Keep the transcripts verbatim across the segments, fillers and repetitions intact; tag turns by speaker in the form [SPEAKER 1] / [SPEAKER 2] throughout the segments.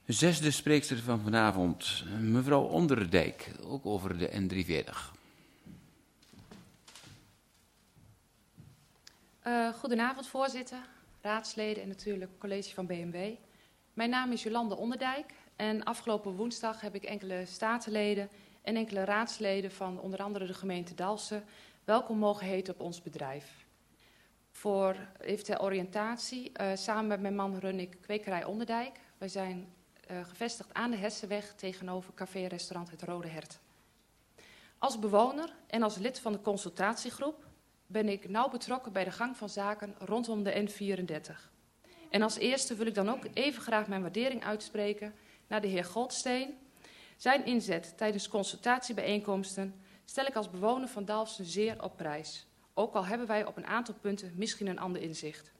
[SPEAKER 1] Zesde spreekster van vanavond, mevrouw Onderdijk, ook over de N driehonderdveertig.
[SPEAKER 2] Uh, goedenavond, voorzitter, raadsleden en natuurlijk college van B M W. Mijn naam is Jolande Onderdijk en afgelopen woensdag heb ik enkele statenleden en enkele raadsleden van onder andere de gemeente Dalfsen welkom mogen heten op ons bedrijf. Voor even ter oriëntatie, uh, samen met mijn man run ik Kwekerij Onderdijk. Wij zijn uh, gevestigd aan de Hessenweg tegenover café-restaurant Het Rode Hert. Als bewoner en als lid van de consultatiegroep ben ik nauw betrokken bij de gang van zaken rondom de N vierendertig. En als eerste wil ik dan ook even graag mijn waardering uitspreken naar de heer Goldsteen. Zijn inzet tijdens consultatiebijeenkomsten stel ik als bewoner van Dalfsen zeer op prijs. Ook al hebben wij op een aantal punten misschien een ander inzicht.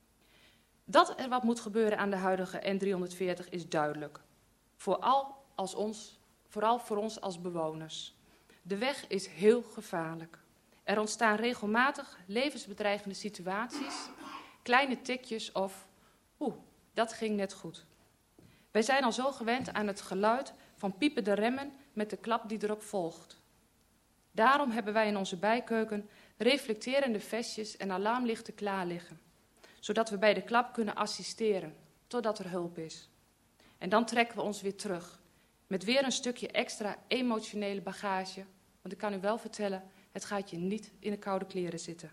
[SPEAKER 2] Dat er wat moet gebeuren aan de huidige N driehonderdveertig is duidelijk. Vooral, als ons, vooral voor ons als bewoners. De weg is heel gevaarlijk. Er ontstaan regelmatig levensbedreigende situaties, kleine tikjes of oeh, dat ging net goed. Wij zijn al zo gewend aan het geluid van piepende remmen met de klap die erop volgt. Daarom hebben wij in onze bijkeuken reflecterende vestjes en alarmlichten klaar liggen, zodat we bij de klap kunnen assisteren totdat er hulp is. En dan trekken we ons weer terug met weer een stukje extra emotionele bagage, want ik kan u wel vertellen, het gaat je niet in de koude kleren zitten.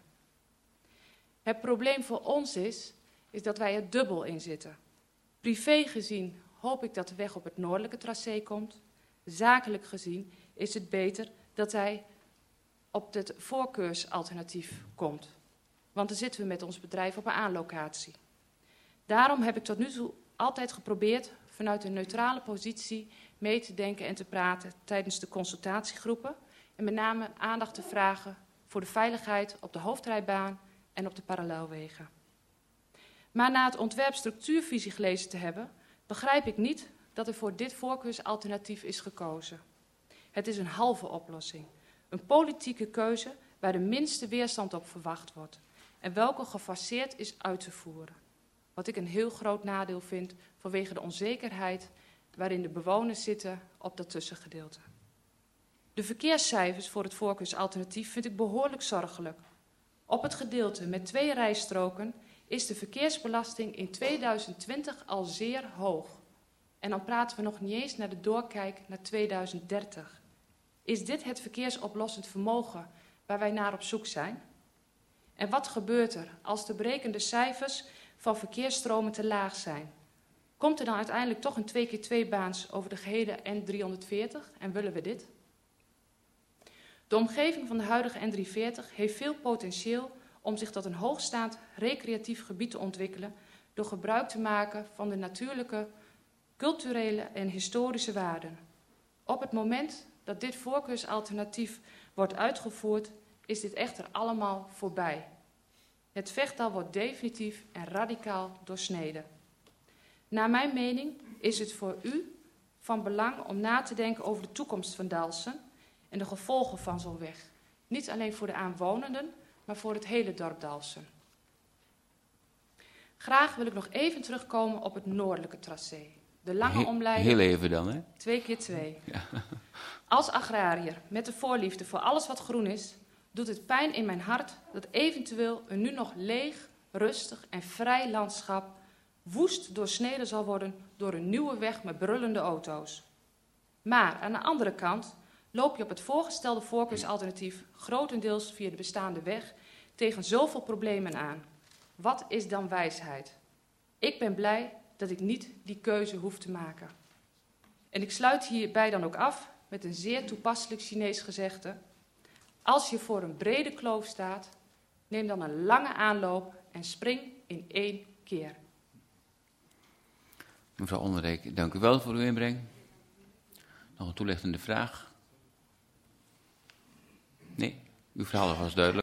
[SPEAKER 2] Het probleem voor ons is, is dat wij er dubbel in zitten. Privé gezien hoop ik dat de weg op het noordelijke tracé komt. Zakelijk gezien is het beter dat hij op het voorkeursalternatief komt. Want dan zitten we met ons bedrijf op een aanlocatie. Daarom heb ik tot nu toe altijd geprobeerd vanuit een neutrale positie mee te denken en te praten tijdens de consultatiegroepen. En met name aandacht te vragen voor de veiligheid op de hoofdrijbaan en op de parallelwegen. Maar na het ontwerp structuurvisie gelezen te hebben, begrijp ik niet dat er voor dit voorkeursalternatief is gekozen. Het is een halve oplossing. Een politieke keuze waar de minste weerstand op verwacht wordt. En welke gefaseerd is uit te voeren. Wat ik een heel groot nadeel vind vanwege de onzekerheid waarin de bewoners zitten op dat tussengedeelte. De verkeerscijfers voor het voorkeursalternatief vind ik behoorlijk zorgelijk. Op het gedeelte met twee rijstroken is de verkeersbelasting in tweeduizend twintig al zeer hoog. En dan praten we nog niet eens naar de doorkijk naar tweeduizend dertig. Is dit het verkeersoplossend vermogen waar wij naar op zoek zijn? En wat gebeurt er als de berekende cijfers van verkeersstromen te laag zijn? Komt er dan uiteindelijk toch een twee keer twee baans over de gehele N driehonderdveertig en willen we dit? De omgeving van de huidige N driehonderdveertig heeft veel potentieel om zich tot een hoogstaand recreatief gebied te ontwikkelen door gebruik te maken van de natuurlijke, culturele en historische waarden. Op het moment dat dit voorkeursalternatief wordt uitgevoerd, is dit echter allemaal voorbij. Het vechtdal wordt definitief en radicaal doorsneden. Naar mijn mening is het voor u van belang om na te denken over de toekomst van Dalfsen en de gevolgen van zo'n weg. Niet alleen voor de aanwonenden, maar voor het hele dorp Dalfsen. Graag wil ik nog even terugkomen op het noordelijke tracé. De lange omleiding.
[SPEAKER 1] Heel even dan, hè?
[SPEAKER 2] Twee keer twee. Ja. Als agrariër met de voorliefde voor alles wat groen is, doet het pijn in mijn hart dat eventueel een nu nog leeg, rustig en vrij landschap woest doorsneden zal worden door een nieuwe weg met brullende auto's. Maar aan de andere kant loop je op het voorgestelde voorkeursalternatief grotendeels via de bestaande weg tegen zoveel problemen aan. Wat is dan wijsheid? Ik ben blij dat ik niet die keuze hoef te maken. En ik sluit hierbij dan ook af met een zeer toepasselijk Chinees gezegde. Als je voor een brede kloof staat, neem dan een lange aanloop en spring in één keer.
[SPEAKER 1] Mevrouw Onderdijk, dank u wel voor uw inbreng. Nog een toelichtende vraag? Nee, uw verhaal was duidelijk.